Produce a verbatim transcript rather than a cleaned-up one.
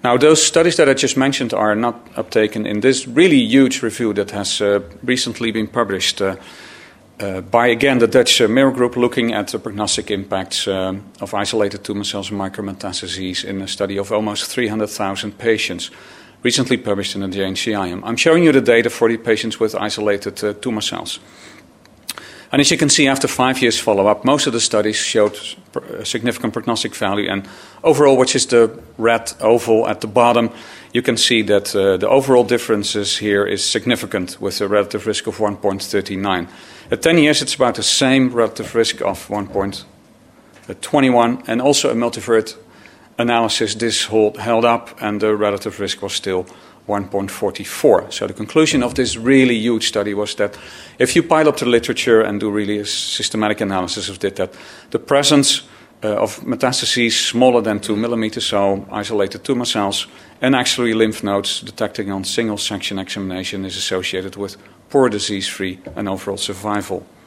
Now, those studies that I just mentioned are not uptaken in this really huge review that has uh, recently been published uh, uh, by, again, the Dutch uh, Mirror Group, looking at the prognostic impacts uh, of isolated tumor cells and micrometastases in a study of almost three hundred thousand patients, recently published in the J N C I M. I'm showing you the data for the patients with isolated uh, tumor cells. And as you can see, after five years follow-up, most of the studies showed a significant prognostic value. And overall, which is the red oval at the bottom, you can see that uh, the overall differences here is significant, with a relative risk of one point three nine. At ten years, it's about the same relative risk of one point two one, and also a multivariate analysis, this hold, held up, and the relative risk was still one point four four. So the conclusion of this really huge study was that if you pile up the literature and do really a systematic analysis of it, that the presence uh, of metastases smaller than two millimeters, so isolated tumor cells, and actually lymph nodes detecting on single section examination is associated with poor disease-free and overall survival.